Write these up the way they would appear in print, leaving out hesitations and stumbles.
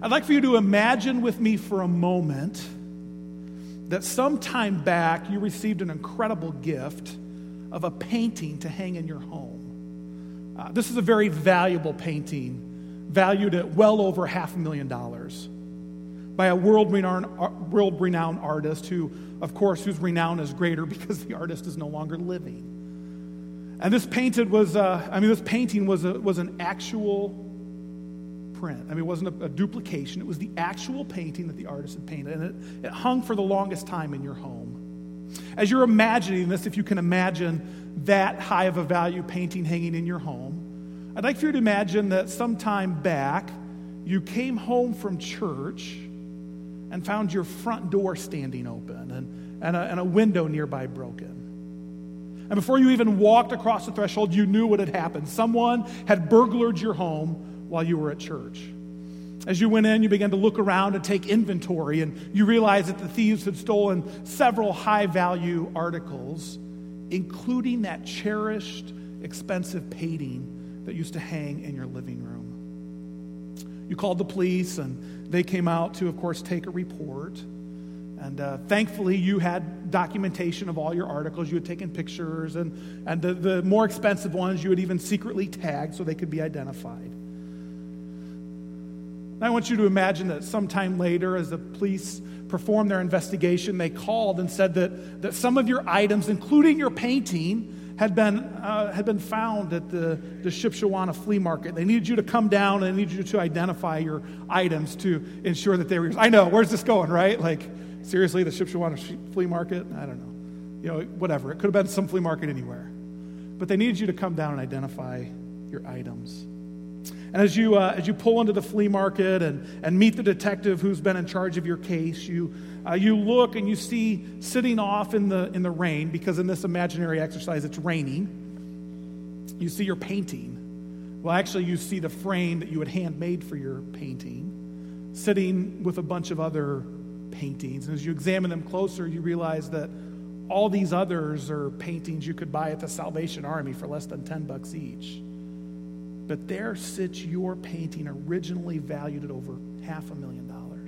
I'd like for you to imagine with me for a moment that sometime back you received an incredible gift of a painting to hang in your home. This is a very valuable painting, valued at well over $500,000 by a world-renowned artist who, of course, whose renown is greater because the artist is no longer living. And this painting was an actual print. It wasn't a duplication. It was the actual painting that the artist had painted, and it hung for the longest time in your home. As you're imagining this, if you can imagine that high of a value painting hanging in your home, I'd like for you to imagine that sometime back you came home from church and found your front door standing open and a window nearby broken. And before you even walked across the threshold, you knew what had happened. Someone had burglared your home while you were at church. As you went in, you began to look around and take inventory, and you realized that the thieves had stolen several high-value articles, including that cherished, expensive painting that used to hang in your living room. You called the police, and they came out to, of course, take a report. And thankfully, you had documentation of all your articles. You had taken pictures, and the more expensive ones you had even secretly tagged so they could be identified. I want you to imagine that sometime later, as the police performed their investigation, they called and said that some of your items, including your painting, had been found at the Shipshewana flea market. They needed you to come down and they needed you to identify your items to ensure that they were yours. I know, where's this going, right? Like, seriously, the Shipshewana flea market? I don't know. Whatever. It could have been some flea market anywhere. But they needed you to come down and identify your items. And as you pull into the flea market and meet the detective who's been in charge of your case, you look and you see sitting off in the rain, because in this imaginary exercise it's raining, you see your painting. Well, actually, you see the frame that you had handmade for your painting sitting with a bunch of other paintings. And as you examine them closer, you realize that all these others are paintings you could buy at the Salvation Army for less than $10 each. But there sits your painting, originally valued at over $500,000.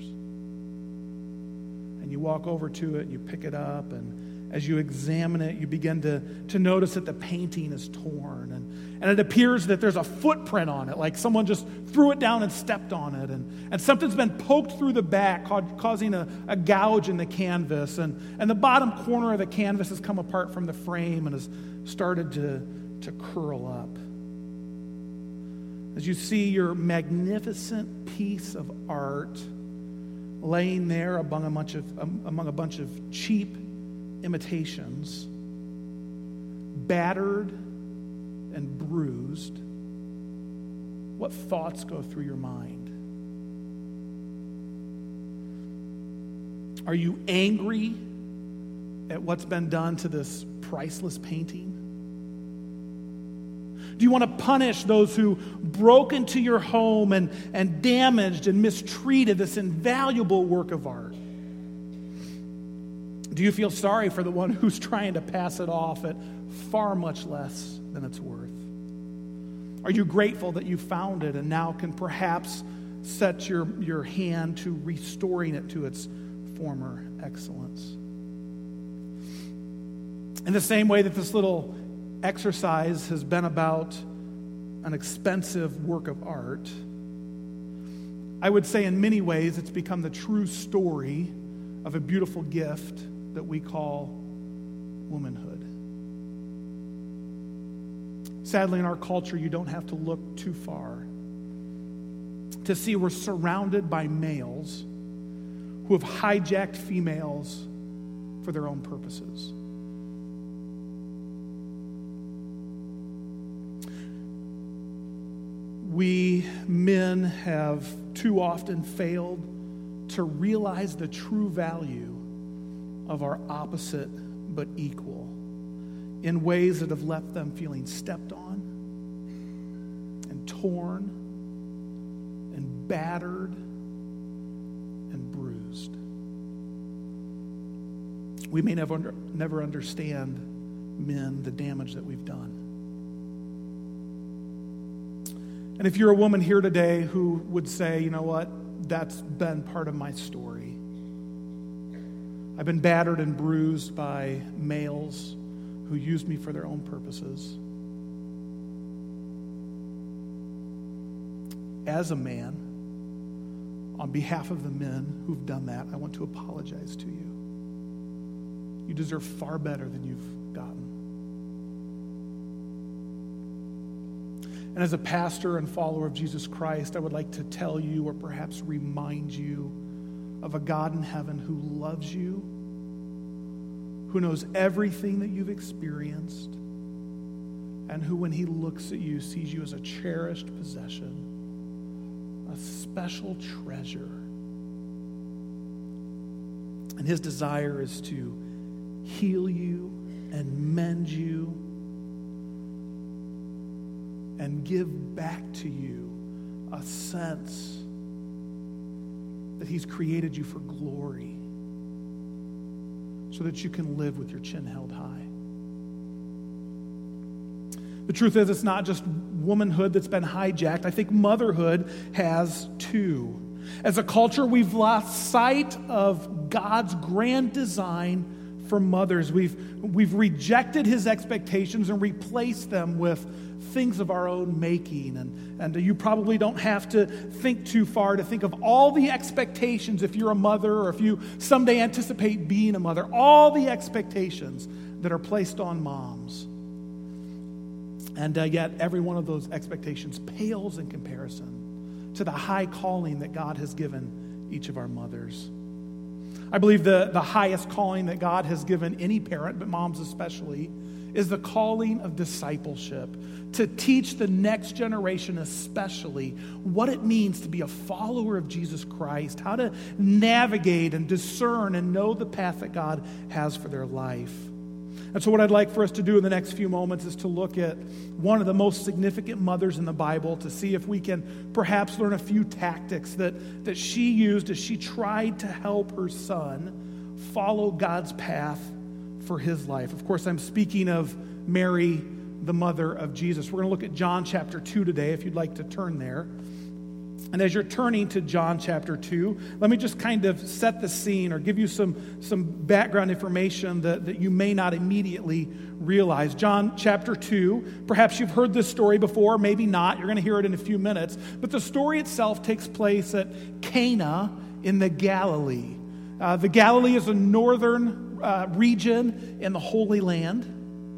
And you walk over to it, and you pick it up, and as you examine it, you begin to notice that the painting is torn. And it appears that there's a footprint on it, like someone just threw it down and stepped on it. And something's been poked through the back, causing a gouge in the canvas. And the bottom corner of the canvas has come apart from the frame and has started to curl up. As you see your magnificent piece of art laying there among a bunch of cheap imitations, battered and bruised, what thoughts go through your mind? Are you angry at what's been done to this priceless painting? Do you want to punish those who broke into your home and damaged and mistreated this invaluable work of art? Do you feel sorry for the one who's trying to pass it off at far much less than it's worth? Are you grateful that you found it and now can perhaps set your hand to restoring it to its former excellence? In the same way that this little exercise has been about an expensive work of art, I would say in many ways it's become the true story of a beautiful gift that we call womanhood. Sadly, in our culture, you don't have to look too far to see we're surrounded by males who have hijacked females for their own purposes. We men have too often failed to realize the true value of our opposite but equal in ways that have left them feeling stepped on and torn and battered and bruised. We may never understand, men, the damage that we've done. And if you're a woman here today who would say, you know what, that's been part of my story. I've been battered and bruised by males who use me for their own purposes. As a man, on behalf of the men who've done that, I want to apologize to you. You deserve far better than you've gotten. And as a pastor and follower of Jesus Christ, I would like to tell you, or perhaps remind you, of a God in heaven who loves you, who knows everything that you've experienced, and who, when he looks at you, sees you as a cherished possession, a special treasure. And his desire is to heal you and mend you and give back to you a sense that he's created you for glory so that you can live with your chin held high. The truth is, it's not just womanhood that's been hijacked. I think motherhood has too. As a culture, we've lost sight of God's grand design for mothers. We've rejected his expectations and replaced them with things of our own making. And you probably don't have to think too far to think of all the expectations if you're a mother or if you someday anticipate being a mother, all the expectations that are placed on moms. And yet every one of those expectations pales in comparison to the high calling that God has given each of our mothers. I believe the highest calling that God has given any parent, but moms especially, is the calling of discipleship, to teach the next generation especially what it means to be a follower of Jesus Christ, how to navigate and discern and know the path that God has for their life. And so what I'd like for us to do in the next few moments is to look at one of the most significant mothers in the Bible to see if we can perhaps learn a few tactics that she used as she tried to help her son follow God's path for his life. Of course, I'm speaking of Mary, the mother of Jesus. We're going to look at John chapter 2 today, if you'd like to turn there. And as you're turning to John chapter 2, let me just kind of set the scene or give you some background information that you may not immediately realize. John chapter 2, perhaps you've heard this story before, maybe not. You're going to hear it in a few minutes. But the story itself takes place at Cana in the Galilee. The Galilee is a northern region in the Holy Land.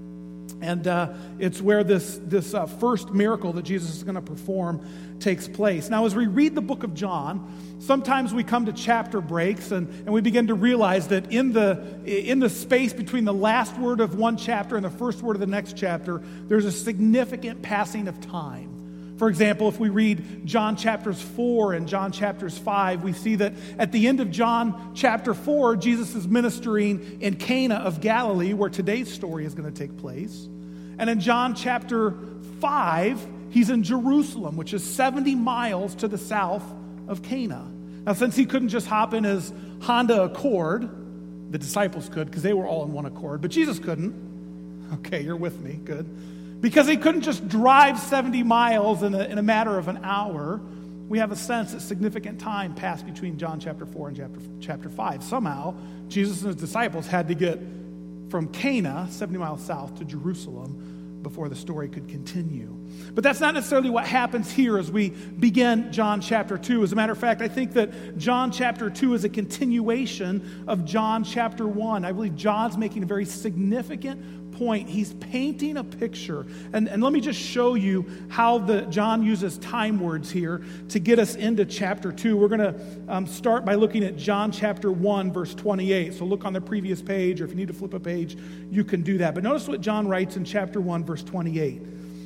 And it's where this first miracle that Jesus is going to perform takes place. Now, as we read the book of John, sometimes we come to chapter breaks and we begin to realize that in the space between the last word of one chapter and the first word of the next chapter, there's a significant passing of time. For example, if we read John chapters 4 and John chapters 5, we see that at the end of John chapter 4, Jesus is ministering in Cana of Galilee, where today's story is going to take place. And in John chapter 5, he's in Jerusalem, which is 70 miles to the south of Cana. Now, since he couldn't just hop in his Honda Accord, the disciples could because they were all in one Accord, but Jesus couldn't. Okay, you're with me, good. Because he couldn't just drive 70 miles in a matter of an hour, we have a sense that significant time passed between John chapter 4 and chapter 5. Somehow, Jesus and his disciples had to get from Cana, 70 miles south, to Jerusalem before the story could continue. But that's not necessarily what happens here as we begin John chapter 2. As a matter of fact, I think that John chapter 2 is a continuation of John chapter 1. I believe John's making a very significant point. He's painting a picture. And let me just show you how John uses time words here to get us into chapter 2. We're going to start by looking at John chapter 1, verse 28. So look on the previous page, or if you need to flip a page, you can do that. But notice what John writes in chapter 1, verse 28.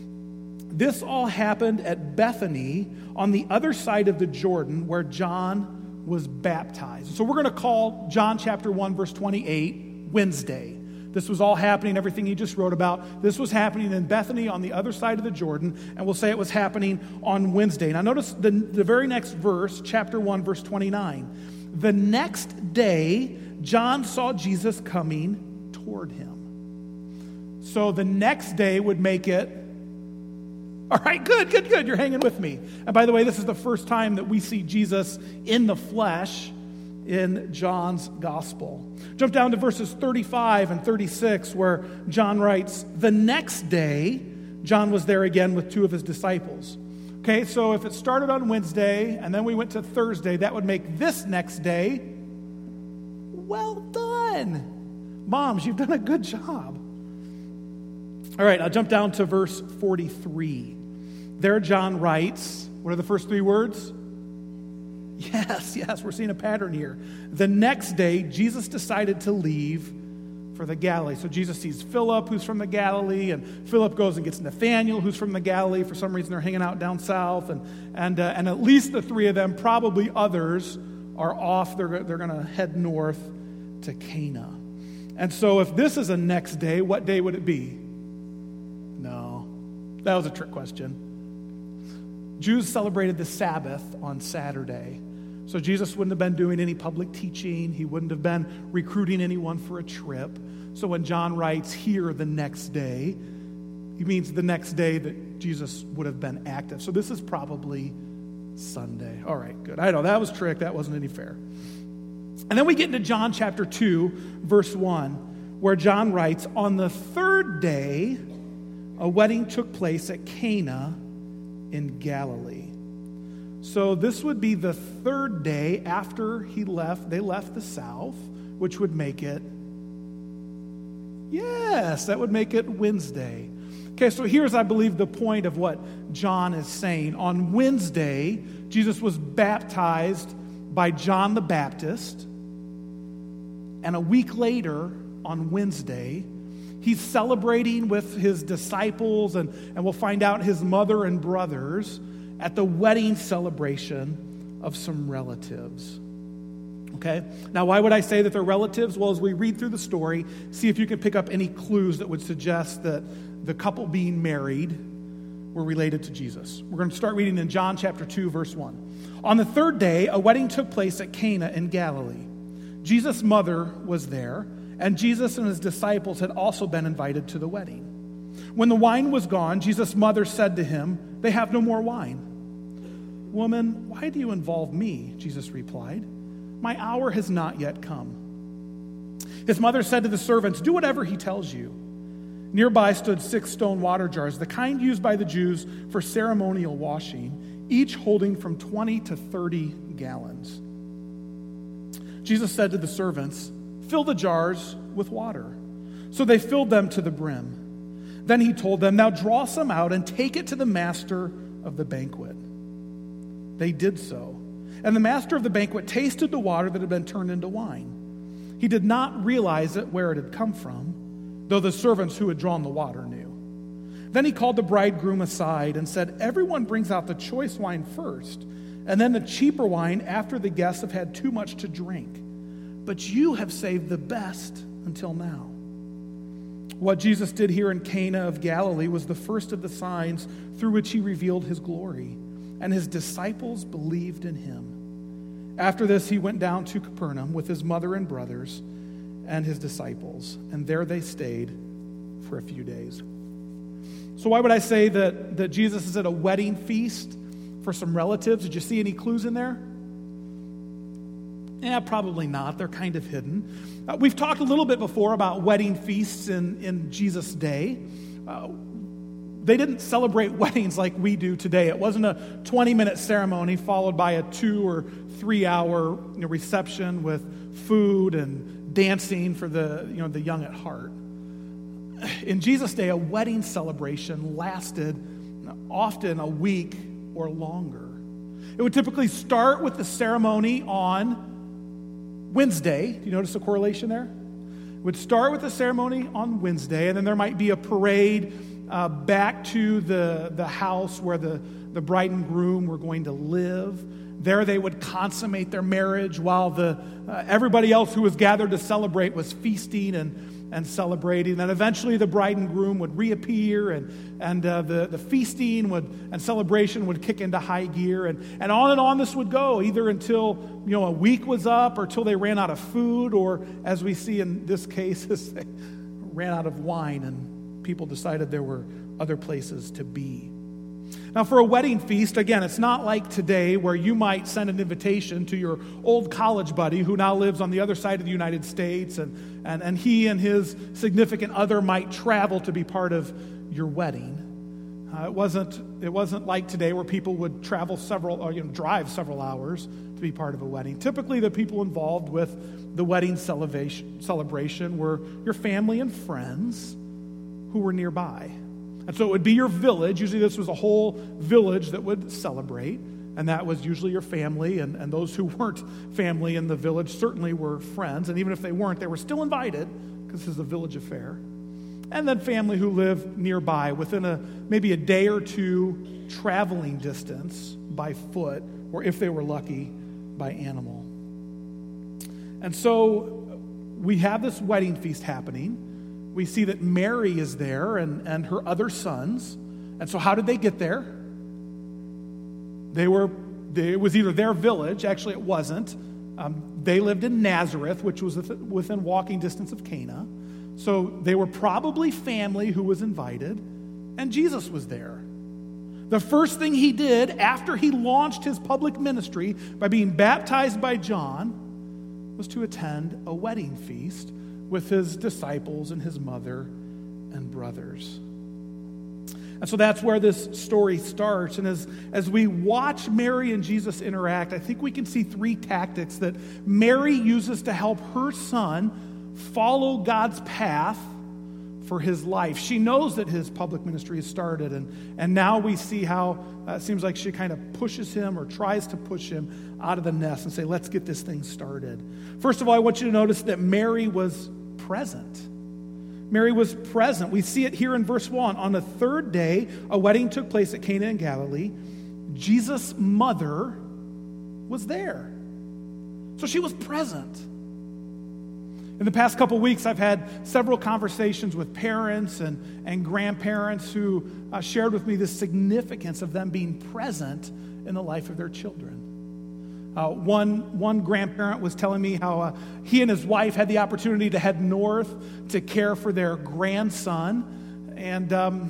This all happened at Bethany on the other side of the Jordan where John was baptized. So we're going to call John chapter 1, verse 28, Wednesday. This was all happening, everything he just wrote about. This was happening in Bethany on the other side of the Jordan, and we'll say it was happening on Wednesday. Now notice the very next verse, chapter 1, verse 29. The next day, John saw Jesus coming toward him. So the next day would make it All right, good. You're hanging with me. And by the way, this is the first time that we see Jesus in the flesh in John's gospel. Jump down to verses 35 and 36 where John writes, "The next day, John was there again with two of his disciples." Okay, so if it started on Wednesday and then we went to Thursday, that would make this next day, well done. Moms, you've done a good job. All right, I'll jump down to verse 43. There John writes, what are the first three words? Yes, we're seeing a pattern here. The next day, Jesus decided to leave for the Galilee. So Jesus sees Philip, who's from the Galilee, and Philip goes and gets Nathanael, who's from the Galilee. For some reason, they're hanging out down south, and at least the three of them, probably others, are off. They're going to head north to Cana. And so if this is a next day, what day would it be? No, that was a trick question. Jews celebrated the Sabbath on Saturday. So Jesus wouldn't have been doing any public teaching. He wouldn't have been recruiting anyone for a trip. So when John writes here the next day, he means the next day that Jesus would have been active. So this is probably Sunday. All right, good. I know that was a trick. That wasn't any fair. And then we get into John chapter 2, verse 1, where John writes, "On the third day, a wedding took place at Cana in Galilee." So this would be the third day after they left the south, which would make it, that would make it Wednesday. Okay, so here's, I believe, the point of what John is saying. On Wednesday, Jesus was baptized by John the Baptist, and a week later, on Wednesday, he's celebrating with his disciples, and we'll find out his mother and brothers, at the wedding celebration of some relatives. Okay? Now, why would I say that they're relatives? Well, as we read through the story, see if you can pick up any clues that would suggest that the couple being married were related to Jesus. We're going to start reading in John chapter 2, verse 1. "On the third day, a wedding took place at Cana in Galilee. Jesus' mother was there, and Jesus and his disciples had also been invited to the wedding. When the wine was gone, Jesus' mother said to him, 'They have no more wine.' 'Woman, why do you involve me?' Jesus replied. 'My hour has not yet come.' His mother said to the servants, 'Do whatever he tells you.' Nearby stood 6 stone water jars, the kind used by the Jews for ceremonial washing, each holding from 20 to 30 gallons. Jesus said to the servants, 'Fill the jars with water.' So they filled them to the brim. Then he told them, 'Now draw some out and take it to the master of the banquet.' They did so. And the master of the banquet tasted the water that had been turned into wine. He did not realize where it had come from, though the servants who had drawn the water knew. Then he called the bridegroom aside and said, 'Everyone brings out the choice wine first, and then the cheaper wine after the guests have had too much to drink. But you have saved the best until now.' What Jesus did here in Cana of Galilee was the first of the signs through which he revealed his glory, and his disciples believed in him. After this, he went down to Capernaum with his mother and brothers and his disciples, and there they stayed for a few days." So why would I say that Jesus is at a wedding feast for some relatives? Did you see any clues in there? Yeah, probably not. They're kind of hidden. We've talked a little bit before about wedding feasts in Jesus' day. They didn't celebrate weddings like we do today. It wasn't a 20-minute ceremony followed by a 2 or 3 hour reception with food and dancing for the young at heart. In Jesus' day, a wedding celebration lasted often a week or longer. It would typically start with the ceremony on Wednesday. Do you notice the correlation there? It would start with the ceremony on Wednesday, and then there might be a parade back to the house where the bride and groom were going to live. There they would consummate their marriage while everybody else who was gathered to celebrate was feasting and celebrating. And eventually the bride and groom would reappear, and the feasting and celebration would kick into high gear. And on this would go, either until a week was up or till they ran out of food, or as we see in this case, as they ran out of wine and people decided there were other places to be. Now, for a wedding feast, again, it's not like today where you might send an invitation to your old college buddy who now lives on the other side of the United States, and he and his significant other might travel to be part of your wedding. It wasn't like today where people would travel drive several hours to be part of a wedding. Typically, the people involved with the wedding celebration were your family and friends who were nearby. And so it would be your village. Usually this was a whole village that would celebrate, and that was usually your family, and those who weren't family in the village certainly were friends, and even if they weren't, they were still invited because this is a village affair. And then family who lived nearby within maybe a day or two traveling distance by foot, or if they were lucky, by animal. And so we have this wedding feast happening. We see that Mary is there and her other sons. And so how did they get there? It was either their village. Actually, it wasn't. They lived in Nazareth, which was within walking distance of Cana. So they were probably family who was invited, and Jesus was there. The first thing he did after he launched his public ministry by being baptized by John was to attend a wedding feast with his disciples and his mother and brothers. And so that's where this story starts. And as we watch Mary and Jesus interact, I think we can see three tactics that Mary uses to help her son follow God's path for his life. She knows that his public ministry has started, and now we see how it seems like she kind of pushes him or tries to push him out of the nest and say, let's get this thing started. First of all, I want you to notice that Mary was present. Mary was present. We see it here in verse 1. On the third day, a wedding took place at Cana in Galilee. Jesus' mother was there. So she was present. In the past couple weeks, I've had several conversations with parents and grandparents who shared with me the significance of them being present in the life of their children. One grandparent was telling me how he and his wife had the opportunity to head north to care for their grandson, and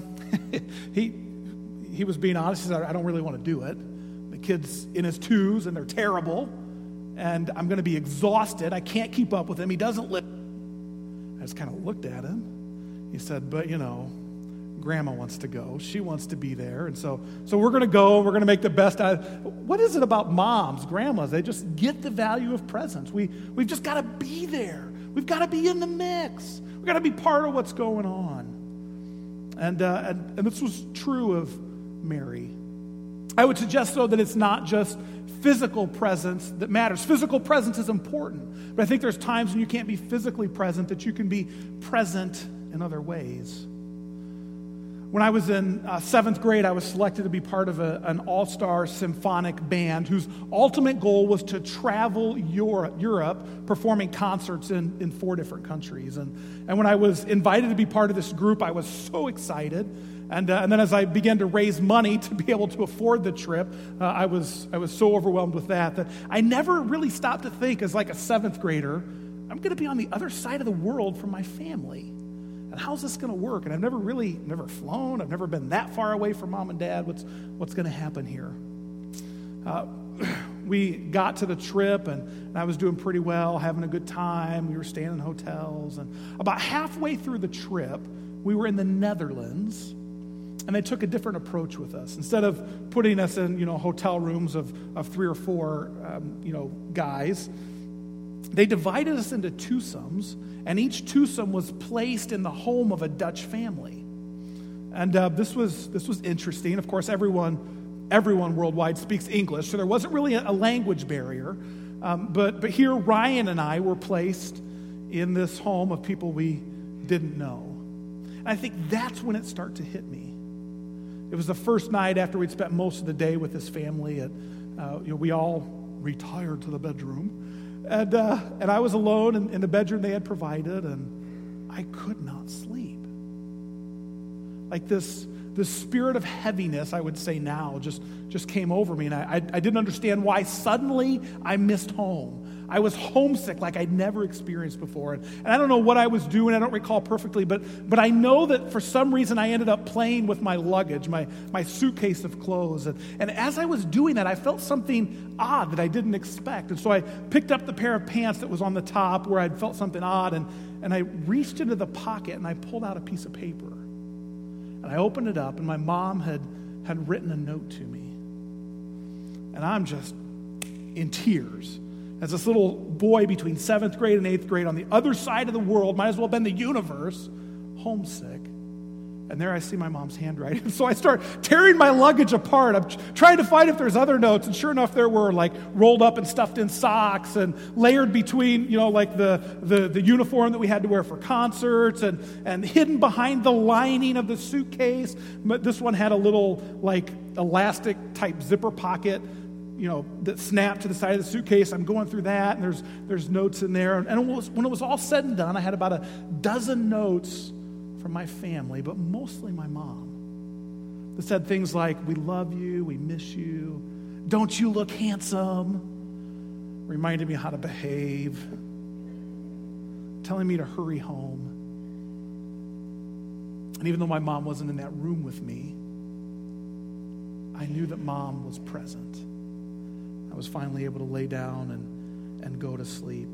he was being honest. He said, I don't really want to do it. The kid's in his twos, and they're terrible, and I'm going to be exhausted. I can't keep up with him. He doesn't live. I just kind of looked at him. He said, but Grandma wants to go. She wants to be there. And so we're going to go. We're going to make the best out of it. What is it about moms, grandmas? They just get the value of presence. We've just got to be there. We've got to be in the mix. We've got to be part of what's going on. And this was true of Mary. I would suggest, though, that it's not just physical presence that matters. Physical presence is important. But I think there's times when you can't be physically present, that you can be present in other ways. When I was in seventh grade, I was selected to be part of an all-star symphonic band whose ultimate goal was to travel Europe performing concerts in 4 different countries. And when I was invited to be part of this group, I was so excited. And then as I began to raise money to be able to afford the trip, I was so overwhelmed with that I never really stopped to think, as like a 7th grader, I'm going to be on the other side of the world from my family. And how's this going to work? And I've never flown. I've never been that far away from mom and dad. What's going to happen here? We got to the trip, and I was doing pretty well, having a good time. We were staying in hotels. And about halfway through the trip, we were in the Netherlands, and they took a different approach with us. Instead of putting us in, hotel rooms of 3 or 4, guys, they divided us into twosomes, and each twosome was placed in the home of a Dutch family. And this was interesting. Of course, everyone worldwide speaks English, so there wasn't really a language barrier. But here, Ryan and I were placed in this home of people we didn't know. And I think that's when it started to hit me. It was the first night after we'd spent most of the day with this family. We all retired to the bedroom. And I was alone in the bedroom they had provided, and I could not sleep. Like this spirit of heaviness, I would say now, just came over me, and I didn't understand why suddenly I missed home. I was homesick like I'd never experienced before. And I don't know what I was doing. I don't recall perfectly, but I know that for some reason I ended up playing with my luggage, my suitcase of clothes. And as I was doing that, I felt something odd that I didn't expect. And so I picked up the pair of pants that was on the top where I'd felt something odd, and I reached into the pocket and I pulled out a piece of paper. And I opened it up, and my mom had written a note to me. And I'm just in tears as this little boy between 7th grade and 8th grade on the other side of the world, might as well have been the universe, homesick. And there I see my mom's handwriting. So I start tearing my luggage apart. I'm trying to find if there's other notes. And sure enough, there were, like, rolled up and stuffed in socks and layered between, like the uniform that we had to wear for concerts and hidden behind the lining of the suitcase. But this one had a little, like, elastic type zipper pocket, that snapped to the side of the suitcase. I'm going through that, and there's notes in there. And when it was all said and done, I had about a dozen notes from my family, but mostly my mom, that said things like, "We love you, we miss you, don't you look handsome," reminding me how to behave, telling me to hurry home. And even though my mom wasn't in that room with me, I knew that mom was present. I was finally able to lay down and go to sleep.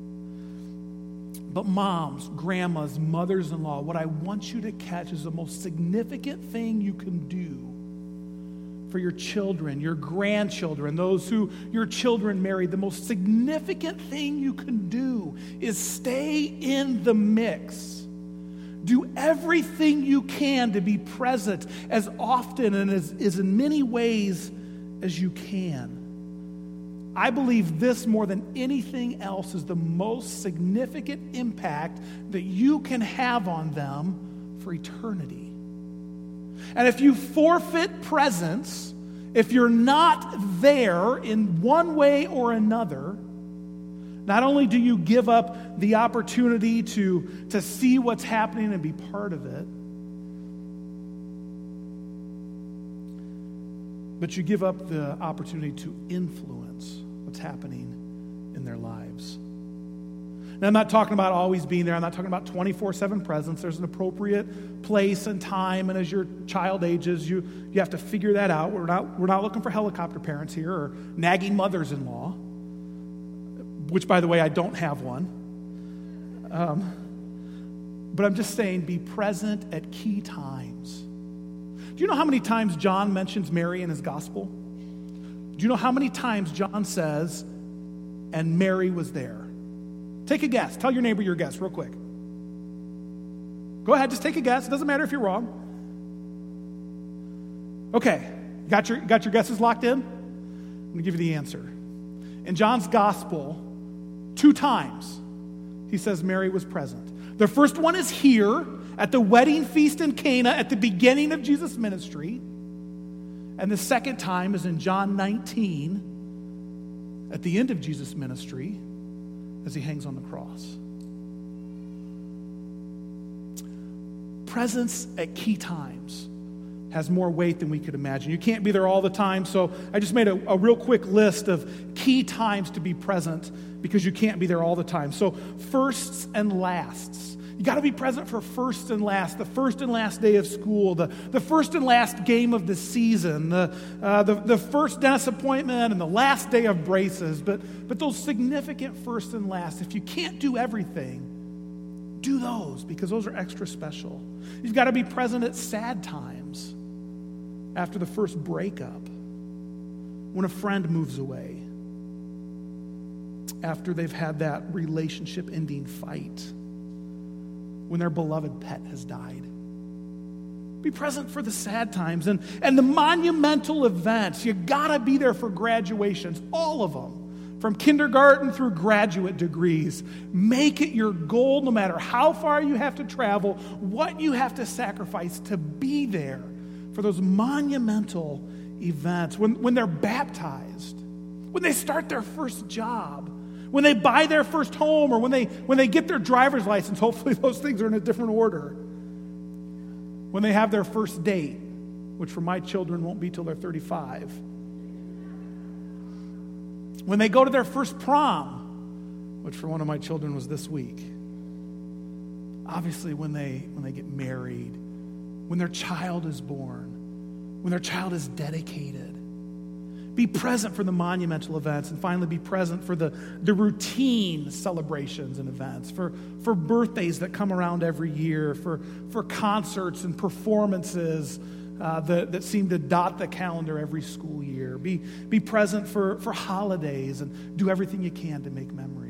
But moms, grandmas, mothers-in-law, what I want you to catch is the most significant thing you can do for your children, your grandchildren, those who your children married. The most significant thing you can do is stay in the mix. Do everything you can to be present as often and as in many ways as you can. I believe this more than anything else is the most significant impact that you can have on them for eternity. And if you forfeit presence, if you're not there in one way or another, not only do you give up the opportunity to see what's happening and be part of it, but you give up the opportunity to influence what's happening in their lives. Now, I'm not talking about always being there. I'm not talking about 24/7 presence. There's an appropriate place and time, and as your child ages, you have to figure that out. We're not looking for helicopter parents here or nagging mothers-in-law, which, by the way, I don't have one. But I'm just saying, be present at key times. Do you know how many times John mentions Mary in his gospel? Do you know how many times John says, "And Mary was there"? Take a guess. Tell your neighbor your guess real quick. Go ahead, just take a guess. It doesn't matter if you're wrong. Okay, got your guesses locked in? I'm going to give you the answer. In John's gospel, 2 times he says Mary was present. The first one is here at the wedding feast in Cana at the beginning of Jesus' ministry. And the second time is in John 19 at the end of Jesus' ministry as he hangs on the cross. Presence at key times has more weight than we could imagine. You can't be there all the time, so I just made a real quick list of key times to be present because you can't be there all the time. So firsts and lasts. You got to be present for first and last, the first and last day of school, the first and last game of the season, the first dentist appointment and the last day of braces. But those significant first and last, if you can't do everything, do those because those are extra special. You've got to be present at sad times after the first breakup, when a friend moves away, after they've had that relationship-ending fight, when their beloved pet has died. Be present for the sad times and the monumental events. You gotta be there for graduations, all of them, from kindergarten through graduate degrees. Make it your goal, no matter how far you have to travel, what you have to sacrifice, to be there for those monumental events. When they're baptized, when they start their first job, when they buy their first home, or when they get their driver's license. Hopefully those things are in a different order. When they have their first date, which for my children won't be till they're 35. When they go to their first prom, which for one of my children was this week. Obviously, when they get married, when their child is born, when their child is dedicated, be present for the monumental events, and finally be present for the routine celebrations and events, for birthdays that come around every year, for concerts and performances that seem to dot the calendar every school year. Be present for holidays and do everything you can to make memories.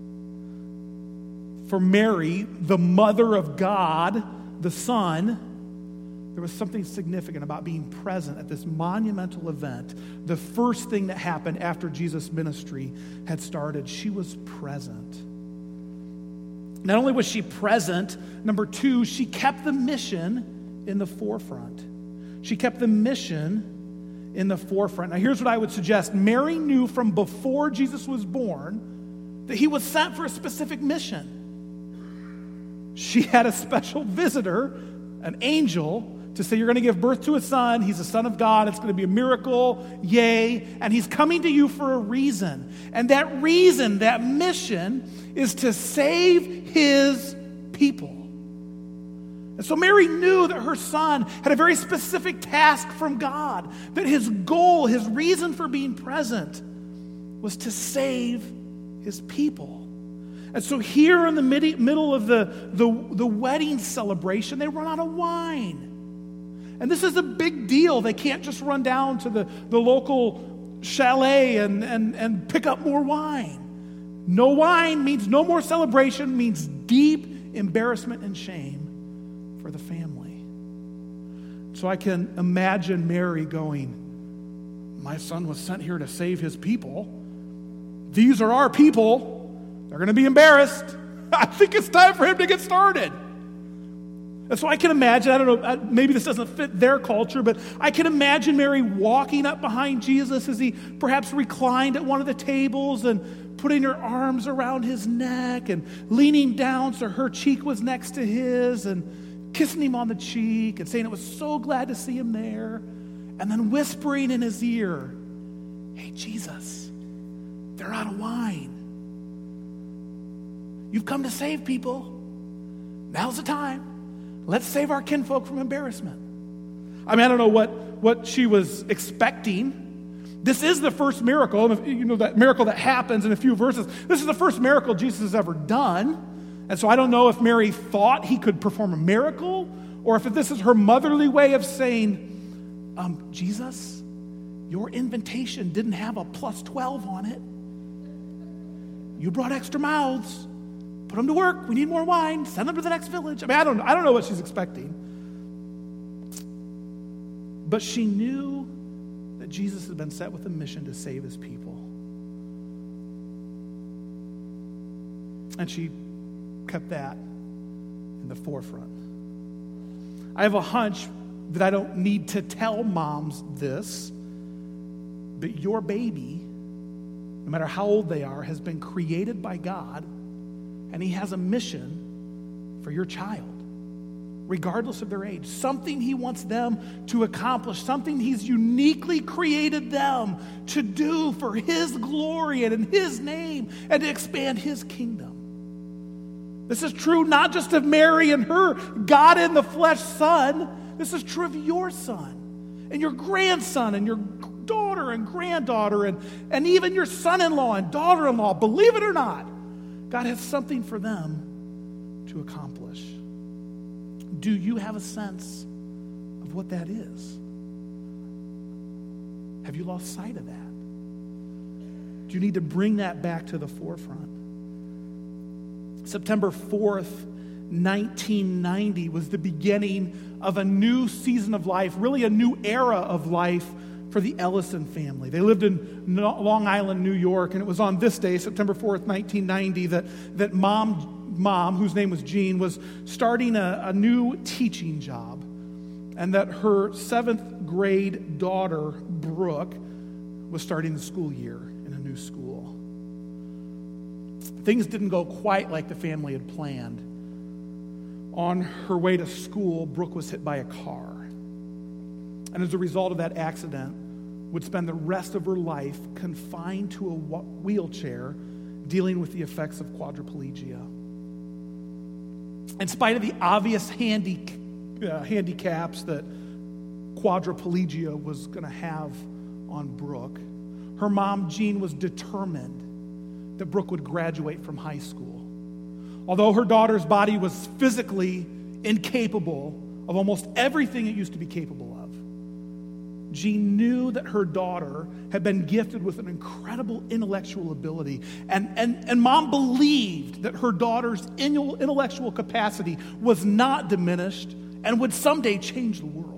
For Mary, the mother of God, the Son, there was something significant about being present at this monumental event. The first thing that happened after Jesus' ministry had started, she was present. Not only was she present, number two, she kept the mission in the forefront. She kept the mission in the forefront. Now, here's what I would suggest. Mary knew from before Jesus was born that he was sent for a specific mission. She had a special visitor, an angel, to say, you're going to give birth to a son. He's a son of God. It's going to be a miracle. Yay. And he's coming to you for a reason. And that reason, that mission, is to save his people. And so Mary knew that her son had a very specific task from God, that his goal, his reason for being present was to save his people. And so here in the middle of the wedding celebration, they run out of wine. And this is a big deal. They can't just run down to the local chalet and pick up more wine. No wine means no more celebration, means deep embarrassment and shame for the family. So I can imagine Mary going, my son was sent here to save his people. These are our people. They're going to be embarrassed. I think it's time for him to get started. And so I can imagine, I don't know, maybe this doesn't fit their culture, but I can imagine Mary walking up behind Jesus as he perhaps reclined at one of the tables and putting her arms around his neck and leaning down so her cheek was next to his and kissing him on the cheek and saying it was so glad to see him there, and then whispering in his ear, hey, Jesus, they're out of wine. You've come to save people. Now's the time. Let's save our kinfolk from embarrassment. I mean, I don't know what she was expecting. This is the first miracle, that miracle that happens in a few verses. This is the first miracle Jesus has ever done. And so I don't know if Mary thought he could perform a miracle or if this is her motherly way of saying, Jesus, your invitation didn't have a plus 12 on it. You brought extra mouths. Put them to work. We need more wine. Send them to the next village. I mean, I don't know what she's expecting. But she knew that Jesus had been set with a mission to save his people. And she kept that in the forefront. I have a hunch that I don't need to tell moms this, but your baby, no matter how old they are, has been created by God. And he has a mission for your child, regardless of their age. Something he wants them to accomplish, something he's uniquely created them to do for his glory and in his name and to expand his kingdom. This is true not just of Mary and her God in the flesh son. This is true of your son and your grandson and your daughter and granddaughter and even your son-in-law and daughter-in-law. Believe it or not, God has something for them to accomplish. Do you have a sense of what that is? Have you lost sight of that? Do you need to bring that back to the forefront? September 4th, 1990 was the beginning of a new season of life, really a new era of life for the Ellison family. They lived in Long Island, New York, and it was on this day, September 4th, 1990, that mom, whose name was Jean, was starting a new teaching job, and that her 7th grade daughter, Brooke, was starting the school year in a new school. Things didn't go quite like the family had planned. On her way to school, Brooke was hit by a car. And as a result of that accident, would spend the rest of her life confined to a wheelchair dealing with the effects of quadriplegia. In spite of the obvious handicaps that quadriplegia was going to have on Brooke, her mom, Jean, was determined that Brooke would graduate from high school. Although her daughter's body was physically incapable of almost everything it used to be capable of, Jean knew that her daughter had been gifted with an incredible intellectual ability. And mom believed that her daughter's intellectual capacity was not diminished and would someday change the world.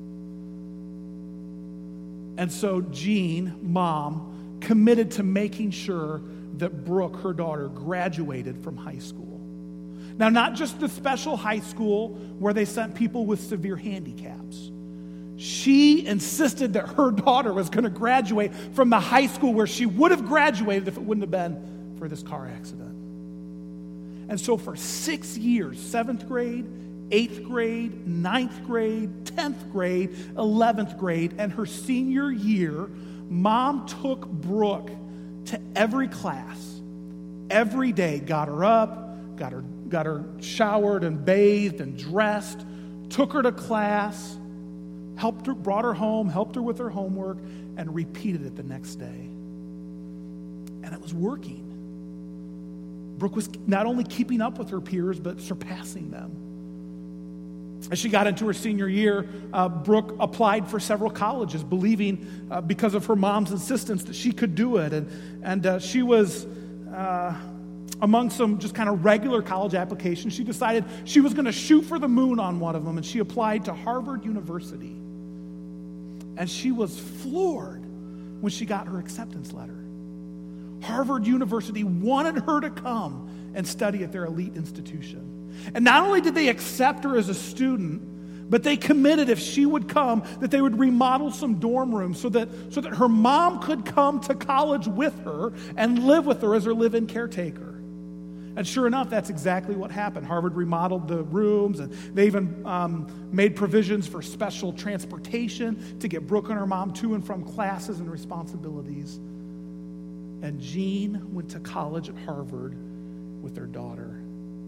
And so Jean, mom, committed to making sure that Brooke, her daughter, graduated from high school. Now, not just the special high school where they sent people with severe handicaps. She insisted that her daughter was going to graduate from the high school where she would have graduated if it wouldn't have been for this car accident. And so for 6 years, 7th grade, 8th grade, 9th grade, 10th grade, 11th grade, and her senior year, mom took Brooke to every class, every day, got her up, got her showered and bathed and dressed, took her to class, helped her, brought her home, helped her with her homework, and repeated it the next day. And it was working. Brooke was not only keeping up with her peers, but surpassing them. As she got into her senior year, Brooke applied for several colleges, believing because of her mom's insistence that she could do it. And she was among some just kind of regular college applications. She decided she was going to shoot for the moon on one of them, and she applied to Harvard University. And she was floored when she got her acceptance letter. Harvard University wanted her to come and study at their elite institution. And not only did they accept her as a student, but they committed if she would come that they would remodel some dorm rooms so that her mom could come to college with her and live with her as her live-in caretaker. And sure enough, that's exactly what happened. Harvard remodeled the rooms, and they even made provisions for special transportation to get Brooke and her mom to and from classes and responsibilities. And Jean went to college at Harvard with their daughter.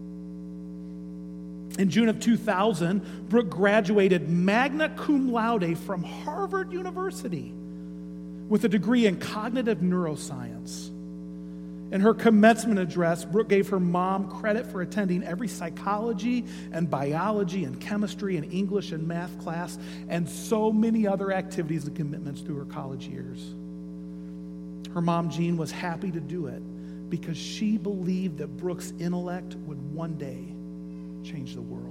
In June of 2000, Brooke graduated magna cum laude from Harvard University with a degree in cognitive neuroscience. In her commencement address, Brooke gave her mom credit for attending every psychology and biology and chemistry and English and math class and so many other activities and commitments through her college years. Her mom, Jean, was happy to do it because she believed that Brooke's intellect would one day change the world.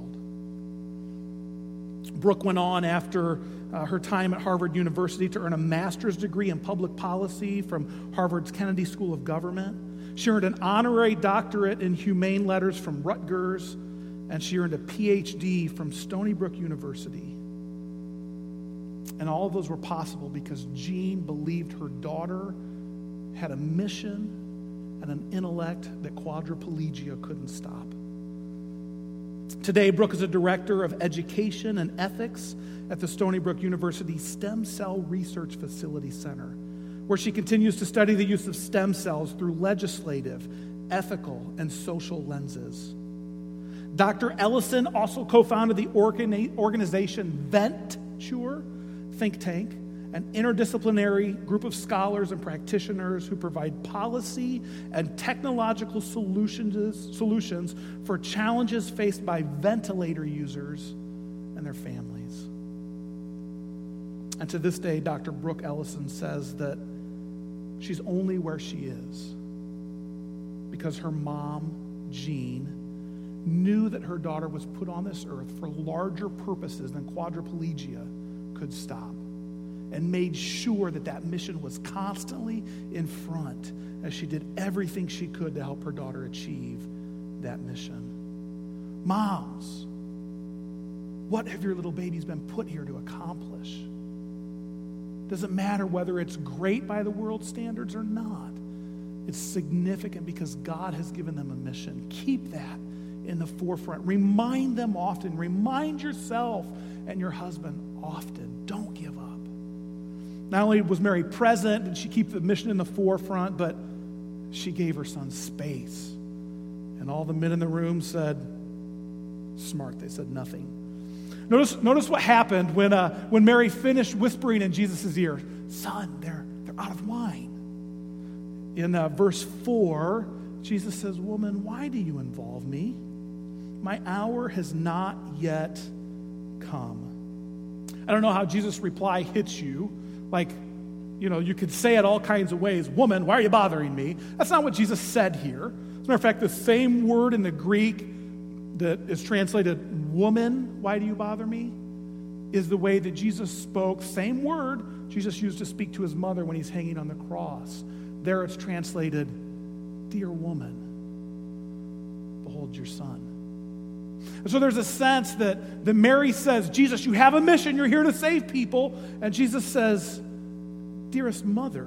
Brooke went on after her time at Harvard University to earn a master's degree in public policy from Harvard's Kennedy School of Government. She earned an honorary doctorate in humane letters from Rutgers, and she earned a PhD from Stony Brook University. And all of those were possible because Jean believed her daughter had a mission and an intellect that quadriplegia couldn't stop. Today, Brooke is a director of education and ethics at the Stony Brook University Stem Cell Research Facility Center, where she continues to study the use of stem cells through legislative, ethical, and social lenses. Dr. Ellison also co-founded the organization Venture think tank, an interdisciplinary group of scholars and practitioners who provide policy and technological solutions for challenges faced by ventilator users and their families. And to this day, Dr. Brooke Ellison says that she's only where she is because her mom, Jean, knew that her daughter was put on this earth for larger purposes than quadriplegia could stop, and made sure that that mission was constantly in front as she did everything she could to help her daughter achieve that mission. Moms, what have your little babies been put here to accomplish? Doesn't matter whether it's great by the world's standards or not. It's significant because God has given them a mission. Keep that in the forefront. Remind them often. Remind yourself and your husband often. Don't give up. Not only was Mary present, did she keep the mission in the forefront, but she gave her son space. And all the men in the room said, smart, they said nothing. Notice what happened when Mary finished whispering in Jesus' ear, son, they're out of wine. In verse 4, Jesus says, woman, why do you involve me? My hour has not yet come. I don't know how Jesus' reply hits you. Like, you could say it all kinds of ways. Woman, why are you bothering me? That's not what Jesus said here. As a matter of fact, the same word in the Greek that is translated woman, why do you bother me, is the way that Jesus spoke. Same word Jesus used to speak to his mother when he's hanging on the cross. There it's translated, dear woman, behold your son. And so there's a sense that Mary says, Jesus, you have a mission. You're here to save people. And Jesus says, dearest mother,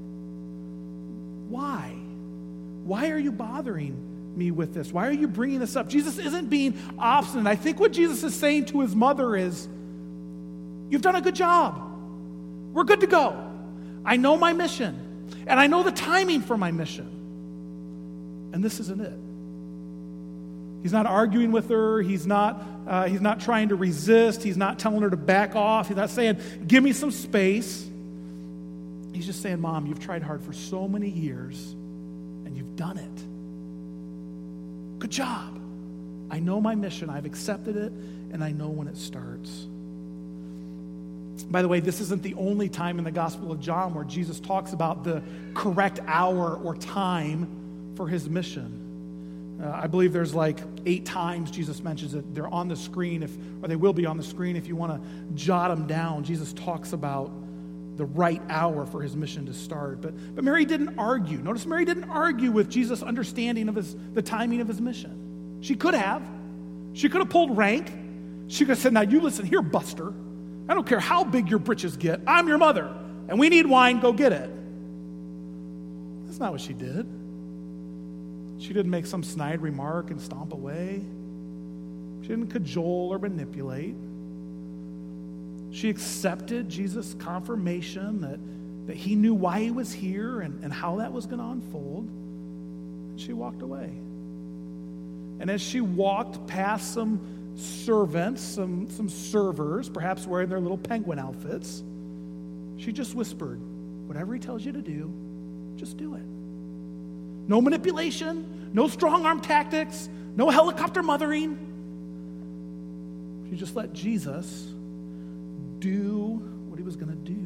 why? Why are you bothering me with this? Why are you bringing this up? Jesus isn't being obstinate. I think what Jesus is saying to his mother is, you've done a good job. We're good to go. I know my mission, and I know the timing for my mission. And this isn't it. He's not arguing with her. He's not trying to resist. He's not telling her to back off. He's not saying, give me some space. He's just saying, Mom, you've tried hard for so many years, and you've done it. Good job. I know my mission. I've accepted it, and I know when it starts. By the way, this isn't the only time in the Gospel of John where Jesus talks about the correct hour or time for his mission. I believe there's like 8 times Jesus mentions it. They're on the screen, or they will be on the screen if you want to jot them down. Jesus talks about the right hour for his mission to start. But Mary didn't argue. Notice Mary didn't argue with Jesus' understanding of the timing of his mission. She could have. She could have pulled rank. She could have said, now you listen here, Buster. I don't care how big your britches get. I'm your mother, and we need wine. Go get it. That's not what she did. She didn't make some snide remark and stomp away. She didn't cajole or manipulate. She accepted Jesus' confirmation that he knew why he was here and how that was going to unfold. And she walked away. And as she walked past some servants, some servers, perhaps wearing their little penguin outfits, she just whispered, whatever he tells you to do, just do it. No manipulation, no strong arm tactics, no helicopter mothering. She just let Jesus do what he was going to do.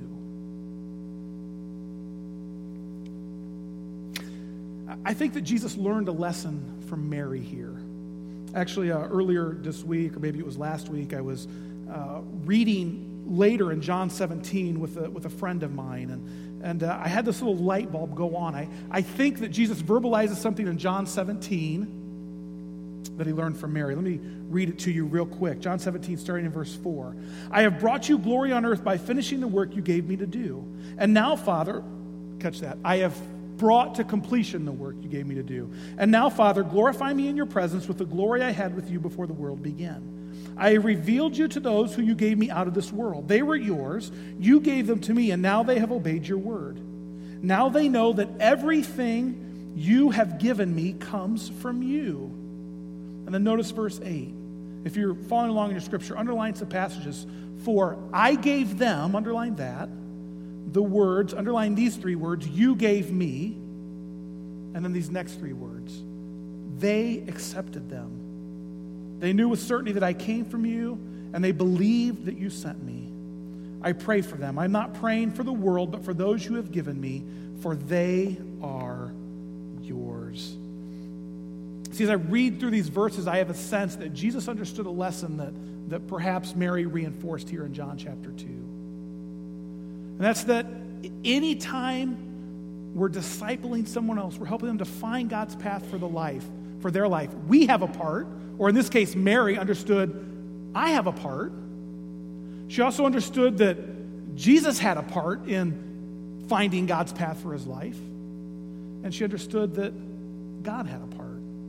I think that Jesus learned a lesson from Mary here. Actually, earlier this week, or maybe it was last week, I was reading later in John 17 with a friend of mine, and I had this little light bulb go on. I think that Jesus verbalizes something in John 17 that he learned from Mary. Let me read it to you real quick. John 17, starting in verse 4. I have brought you glory on earth by finishing the work you gave me to do. And now, Father, catch that, I have brought to completion the work you gave me to do. And now, Father, glorify me in your presence with the glory I had with you before the world began. I revealed you to those who you gave me out of this world. They were yours. You gave them to me, and now they have obeyed your word. Now they know that everything you have given me comes from you. And then notice verse 8. If you're following along in your scripture, underline some passages. For I gave them, underline that, the words, underline these 3 words, you gave me, and then these next 3 words. They accepted them. They knew with certainty that I came from you, and they believed that you sent me. I pray for them. I'm not praying for the world, but for those you have given me, for they are yours. See, as I read through these verses, I have a sense that Jesus understood a lesson that perhaps Mary reinforced here in John chapter 2. And that's that anytime we're discipling someone else, we're helping them to find God's path for their life, we have a part, or in this case, Mary understood, I have a part. She also understood that Jesus had a part in finding God's path for his life. And she understood that God had a part.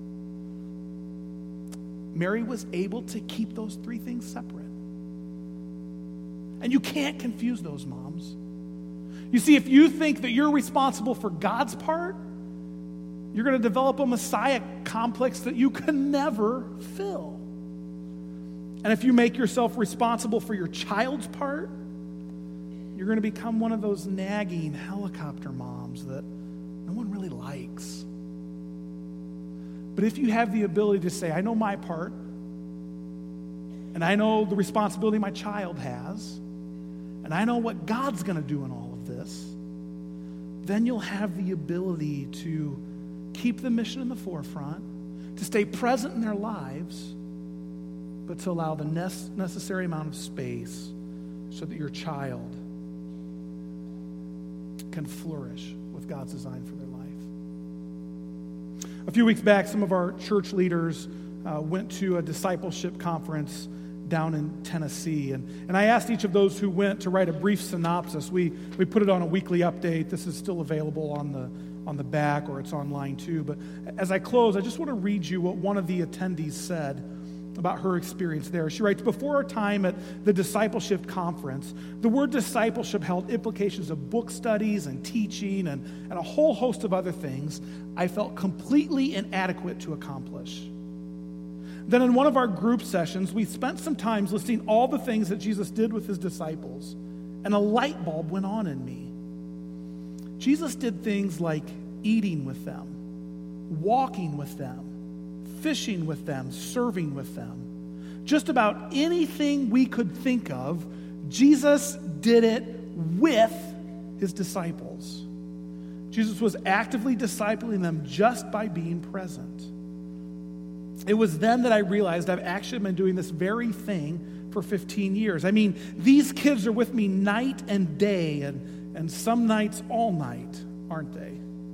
Mary was able to keep those 3 things separate. And you can't confuse those, moms. You see, if you think that you're responsible for God's part, you're going to develop a Messiah complex that you can never fill. And if you make yourself responsible for your child's part, you're going to become one of those nagging helicopter moms that no one really likes. But if you have the ability to say, I know my part, and I know the responsibility my child has, and I know what God's going to do in all of this, then you'll have the ability to keep the mission in the forefront, to stay present in their lives, but to allow the necessary amount of space so that your child can flourish with God's design for their life. A few weeks back, some of our church leaders went to a discipleship conference down in Tennessee. And I asked each of those who went to write a brief synopsis. We put it on a weekly update. This is still available on the back, or it's online too. But as I close, I just want to read you what one of the attendees said about her experience there. She writes, before our time at the discipleship conference, the word discipleship held implications of book studies and teaching and a whole host of other things I felt completely inadequate to accomplish. Then in one of our group sessions, we spent some time listing all the things that Jesus did with his disciples, and a light bulb went on in me. Jesus did things like eating with them, walking with them, fishing with them, serving with them. Just about anything we could think of, Jesus did it with his disciples. Jesus was actively discipling them just by being present. It was then that I realized I've actually been doing this very thing for 15 years. I mean, these kids are with me night and day, and some nights all night, aren't they?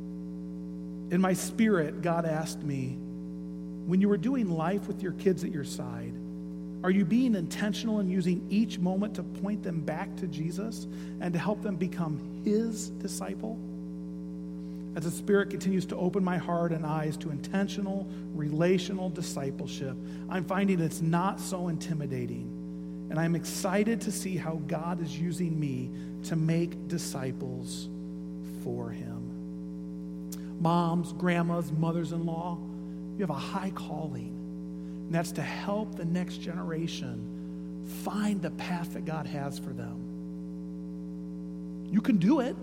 In my spirit, God asked me, when you were doing life with your kids at your side, are you being intentional in using each moment to point them back to Jesus and to help them become his disciple? As the Spirit continues to open my heart and eyes to intentional, relational discipleship, I'm finding it's not so intimidating. And I'm excited to see how God is using me to make disciples for him. Moms, grandmas, mothers-in-law, you have a high calling. And that's to help the next generation find the path that God has for them. You can do it.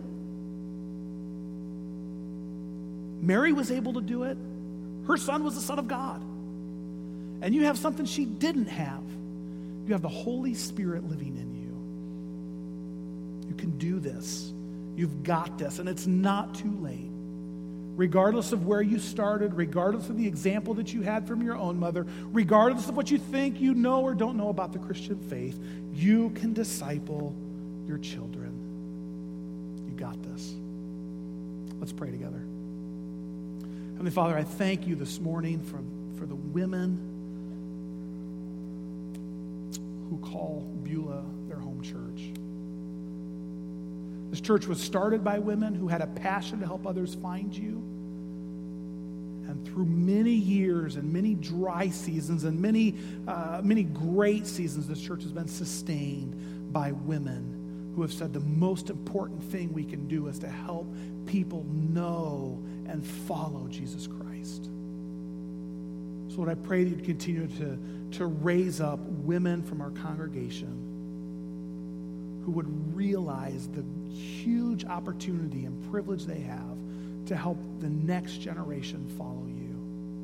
Mary was able to do it. Her son was the Son of God. And you have something she didn't have. You have the Holy Spirit living in you. You can do this. You've got this, and it's not too late. Regardless of where you started, regardless of the example that you had from your own mother, regardless of what you think you know or don't know about the Christian faith, you can disciple your children. You got this. Let's pray together. Heavenly Father, I thank you this morning for the women who call Beulah their home church. This church was started by women who had a passion to help others find you. And through many years and many dry seasons and many great seasons, this church has been sustained by women who have said the most important thing we can do is to help people know and follow Jesus Christ. So Lord, I pray that you'd continue to raise up women from our congregation who would realize the huge opportunity and privilege they have to help the next generation follow you.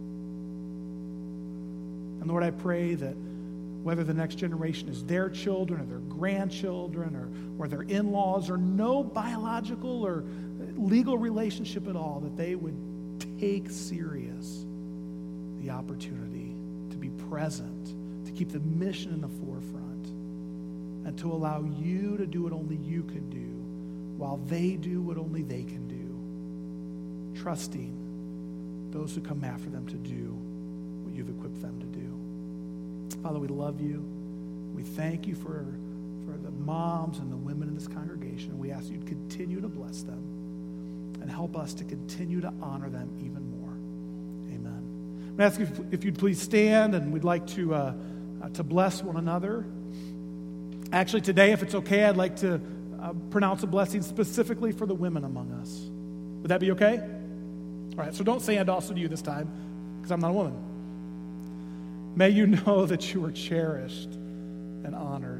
And Lord, I pray that whether the next generation is their children or their grandchildren or their in-laws or no biological or legal relationship at all, that they would take serious the opportunity to be present, to keep the mission in the forefront, and to allow you to do what only you can do while they do what only they can do, trusting those who come after them to do what you've equipped them to do. Father, we love you. We thank you for the moms and the women in this congregation. We ask you to continue to bless them and help us to continue to honor them even more. Amen. I'm going to ask you if you'd please stand, and we'd like to bless one another. Actually, today, if it's okay, I'd like to pronounce a blessing specifically for the women among us. Would that be okay? All right, so don't say and also to you this time, because I'm not a woman. May you know that you are cherished and honored.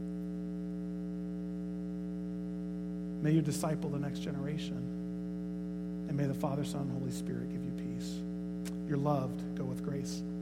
May you disciple the next generation. And may the Father, Son, and Holy Spirit give you peace. You're loved. Go with grace.